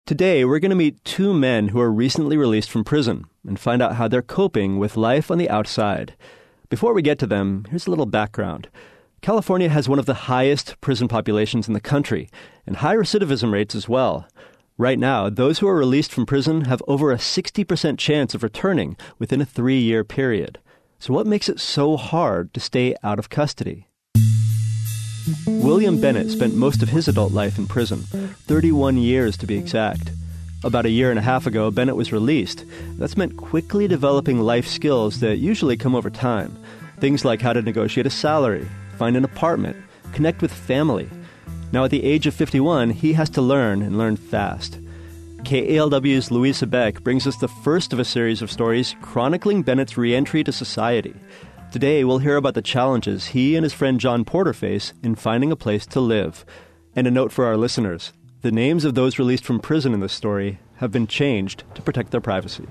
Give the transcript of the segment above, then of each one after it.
Today, we're going to meet two men who are recently released from prison and find out how they're coping with life on the outside. Before we get to them, here's a little background. California has one of the highest prison populations in the country, and high recidivism rates as well. Right now, those who are released from prison have over a 60% chance of returning within a 3-year period. So what makes it so hard to stay out of custody? William Bennett spent most of his adult life in prison, 31 years to be exact. About a year and a half ago, Bennett was released. That's meant quickly developing life skills that usually come over time. Things like how to negotiate a salary, find an apartment, connect with family. Now at the age of 51, he has to learn and learn fast. KALW's Louisa Beck brings us the first of a series of stories chronicling Bennett's re-entry to society. Today, we'll hear about the challenges he and his friend John Porter face in finding a place to live. And a note for our listeners, the names of those released from prison in this story have been changed to protect their privacy.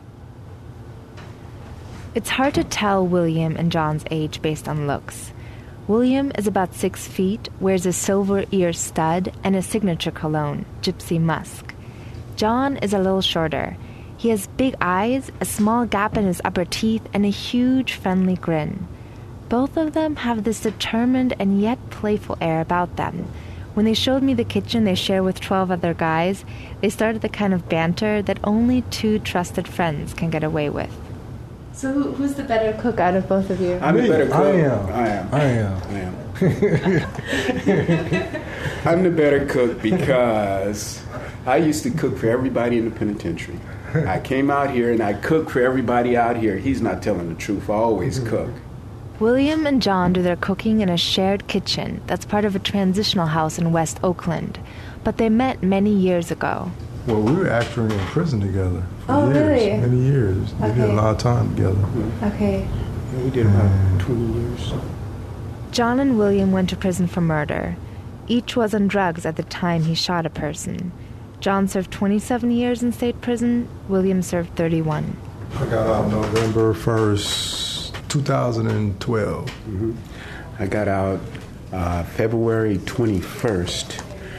It's hard to tell William and John's age based on looks. William is about 6 feet, wears a silver ear stud and a signature cologne, Gypsy Musk. John is a little shorter. He has big eyes, a small gap in his upper teeth, and a huge, friendly grin. Both of them have this determined and yet playful air about them. When they showed me the kitchen they share with 12 other guys, they started the kind of banter that only 2 trusted friends can get away with. So who's the better cook out of both of you? I'm the better cook. I am. I'm the better cook because I used to cook for everybody in the penitentiary. I came out here and I cooked for everybody out here. He's not telling the truth. I always cook. William and John do their cooking in a shared kitchen that's part of a transitional house in West Oakland. But they met many years ago. Well, we were actually in prison together for years. Really? Many years. We did a lot of time together. Okay. Yeah, we did about 20 years. John and William went to prison for murder. Each was on drugs at the time he shot a person. John served 27 years in state prison. William served 31. I got out November 1st, 2012. Mm-hmm. I got out February 21st,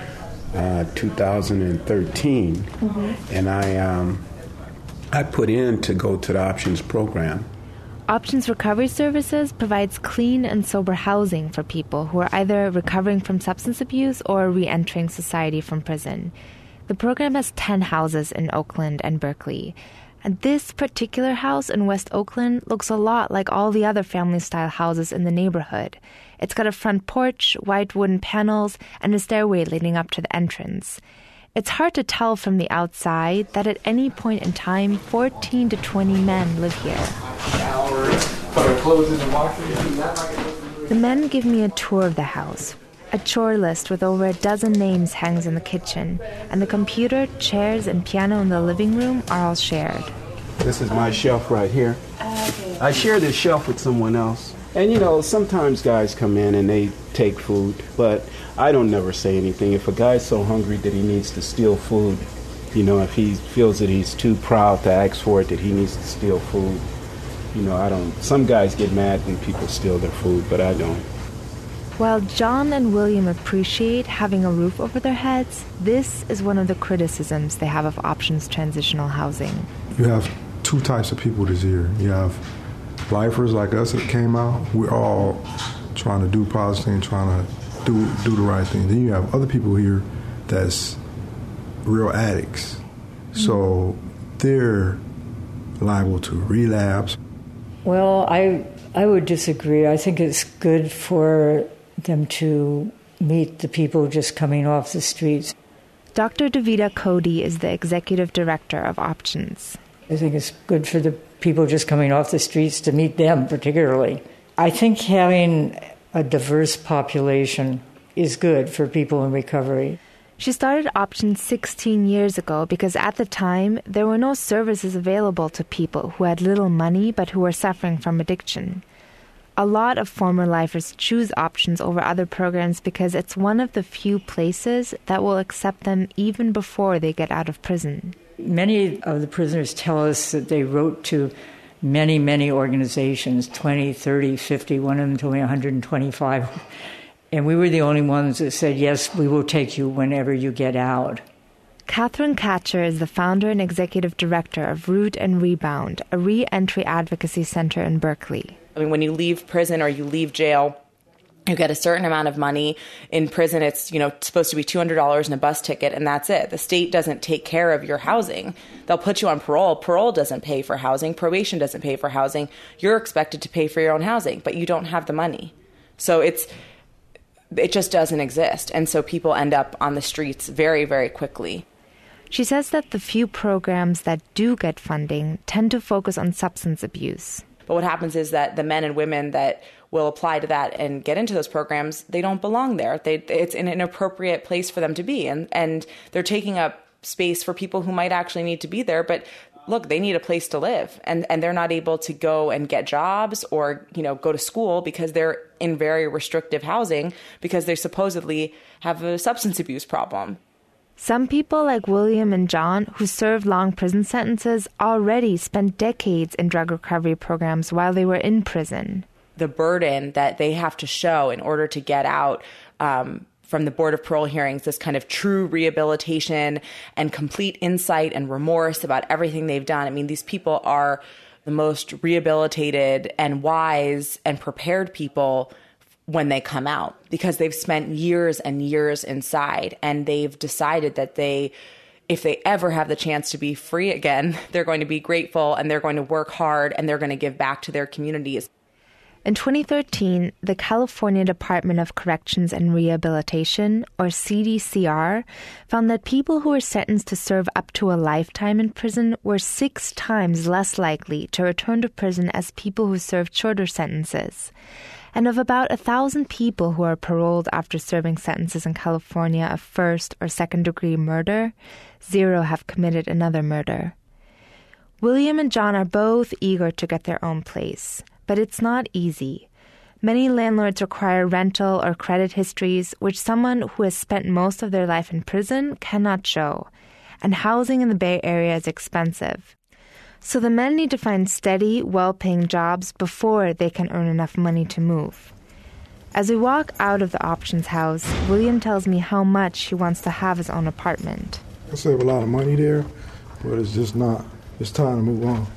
2013. Mm-hmm. And I put in to go to the Options program. Options Recovery Services provides clean and sober housing for people who are either recovering from substance abuse or re-entering society from prison. The program has 10 houses in Oakland and Berkeley. And this particular house in West Oakland looks a lot like all the other family-style houses in the neighborhood. It's got a front porch, white wooden panels, and a stairway leading up to the entrance. It's hard to tell from the outside that at any point in time, 14 to 20 men live here. The men give me a tour of the house. A chore list with over a dozen names hangs in the kitchen, and the computer, chairs, and piano in the living room are all shared. This is my shelf right here. Okay. I share this shelf with someone else. And, sometimes guys come in and they take food, but I don't never say anything. If a guy's so hungry that he needs to steal food, if he feels that he's too proud to ask for it, that he needs to steal food, I don't. Some guys get mad when people steal their food, but I don't. While John and William appreciate having a roof over their heads, this is one of the criticisms they have of Options Transitional Housing. You have 2 types of people this year. You have lifers like us that came out. We're all trying to do positive and trying to do the right thing. Then you have other people here that's real addicts. Mm-hmm. So they're liable to relapse. Well, I would disagree. I think it's good for them to meet the people just coming off the streets. Dr. Davida Cody is the executive director of Options. I think it's good for the people just coming off the streets to meet them particularly. I think having a diverse population is good for people in recovery. She started Options 16 years ago because at the time there were no services available to people who had little money but who were suffering from addiction. A lot of former lifers choose Options over other programs because it's one of the few places that will accept them even before they get out of prison. Many of the prisoners tell us that they wrote to many, many organizations, 20, 30, 50, one of them told me 125. And we were the only ones that said, yes, we will take you whenever you get out. Catherine Katcher is the founder and executive director of Root and Rebound, a re-entry advocacy center in Berkeley. I mean, when you leave prison or you leave jail, you get a certain amount of money. In prison, it's, supposed to be $200 and a bus ticket, and that's it. The state doesn't take care of your housing. They'll put you on parole. Parole doesn't pay for housing. Probation doesn't pay for housing. You're expected to pay for your own housing, but you don't have the money. So it just doesn't exist. And so people end up on the streets very, very quickly. She says that the few programs that do get funding tend to focus on substance abuse. But what happens is that the men and women that will apply to that and get into those programs, they don't belong there. It's an inappropriate place for them to be. And they're taking up space for people who might actually need to be there. But look, they need a place to live. And they're not able to go and get jobs or, go to school because they're in very restrictive housing because they supposedly have a substance abuse problem. Some people like William and John, who served long prison sentences, already spent decades in drug recovery programs while they were in prison. The burden that they have to show in order to get out from the Board of Parole hearings, this kind of true rehabilitation and complete insight and remorse about everything they've done. I mean, these people are the most rehabilitated and wise and prepared people when they come out because they've spent years and years inside, and they've decided that if they ever have the chance to be free again, they're going to be grateful and they're going to work hard and they're going to give back to their communities. In 2013, the California Department of Corrections and Rehabilitation, or CDCR, found that people who were sentenced to serve up to a lifetime in prison were 6 times less likely to return to prison as people who served shorter sentences. And of about 1,000 people who are paroled after serving sentences in California of first or second-degree murder, 0 have committed another murder. William and John are both eager to get their own place, but it's not easy. Many landlords require rental or credit histories, which someone who has spent most of their life in prison cannot show, and housing in the Bay Area is expensive. So the men need to find steady, well-paying jobs before they can earn enough money to move. As we walk out of the Options house, William tells me how much he wants to have his own apartment. I save a lot of money there, but it's just not. It's time to move on.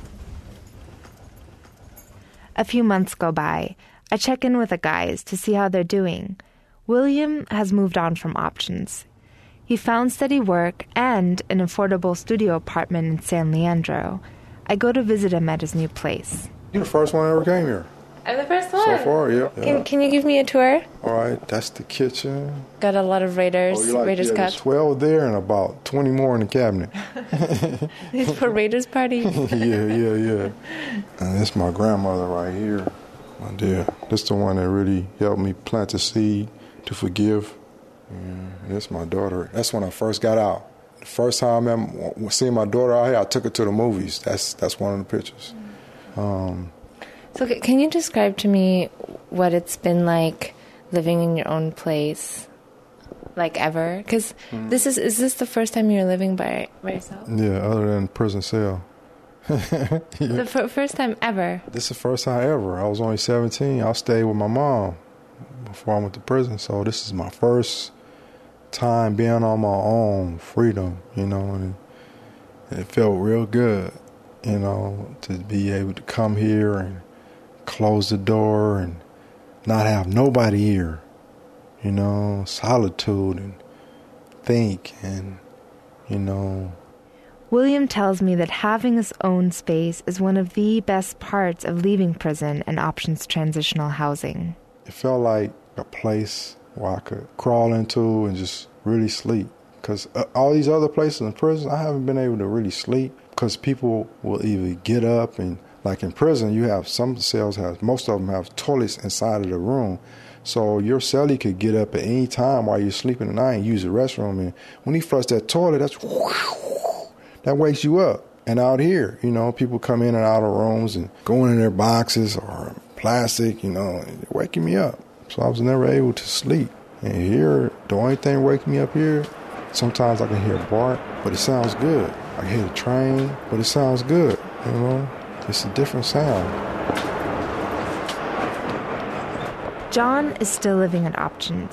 A few months go by. I check in with the guys to see how they're doing. William has moved on from Options. He found steady work and an affordable studio apartment in San Leandro. I go to visit him at his new place. You're the first one that ever came here. I'm the first one? So far, yeah. Can you give me a tour? All right, that's the kitchen. Got a lot of Raiders Raiders cuts. 12 there and about 20 more in the cabinet. These for Raiders party? Yeah. And this my grandmother right here. My dear. This the one that really helped me plant the seed to forgive. And that's my daughter. That's when I first got out. The first time I remember seeing my daughter out here, I took her to the movies. That's one of the pictures. So can you describe to me what it's been like living in your own place, like ever? Because is this the first time you're living by yourself? Yeah, other than prison cell. Yeah. The first time ever? This is the first time ever. I was only 17. I stayed with my mom before I went to prison. So this is my first time being on my own, freedom, and it felt real good, to be able to come here and close the door and not have nobody here, solitude and think and, William tells me that having his own space is one of the best parts of leaving prison and Options transitional housing. It felt like a place where I could crawl into and just really sleep. Because all these other places in prison, I haven't been able to really sleep because people will either get up and, like in prison, you have some cells most of them have toilets inside of the room. So your cellie could get up at any time while you're sleeping at night and use the restroom. And when he flushed that toilet, that wakes you up. And out here, people come in and out of rooms and going in their boxes or plastic, waking me up. So I was never able to sleep. And here, the only thing waking me up here, sometimes I can hear a bark, but it sounds good. I can hear the train, but it sounds good, It's a different sound. John is still living at Options.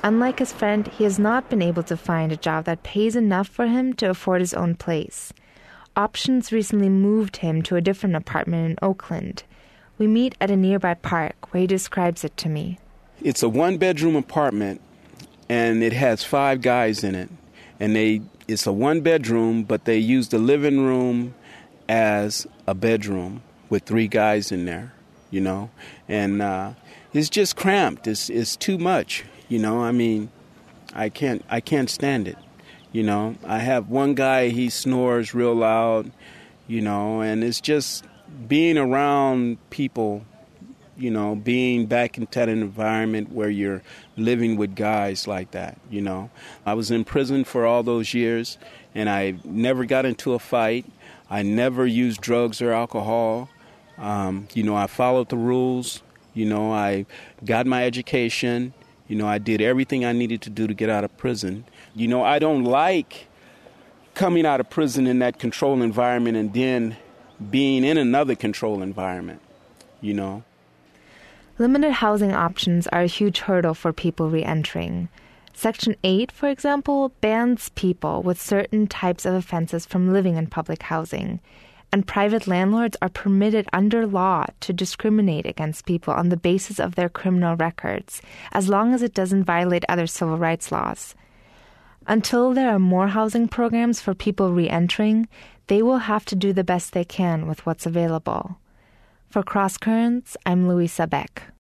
Unlike his friend, he has not been able to find a job that pays enough for him to afford his own place. Options recently moved him to a different apartment in Oakland. We meet at a nearby park where he describes it to me. It's a one-bedroom apartment, and it has 5 guys in it. And it's a one-bedroom, but they use the living room as a bedroom with 3 guys in there, you know. And it's just cramped. It's too much, you know. I mean, I can't stand it, you know. I have one guy, he snores real loud, you know, and it's just being around people, you know, being back into that environment where you're living with guys like that, you know. I was in prison for all those years, and I never got into a fight. I never used drugs or alcohol. You know, I followed the rules. You know, I got my education. You know, I did everything I needed to do to get out of prison. You know, I don't like coming out of prison in that controlled environment and then being in another controlled environment, you know. Limited housing options are a huge hurdle for people re-entering. Section 8, for example, bans people with certain types of offenses from living in public housing, and private landlords are permitted under law to discriminate against people on the basis of their criminal records, as long as it doesn't violate other civil rights laws. Until there are more housing programs for people re-entering, they will have to do the best they can with what's available. For Cross Currents, I'm Louisa Beck.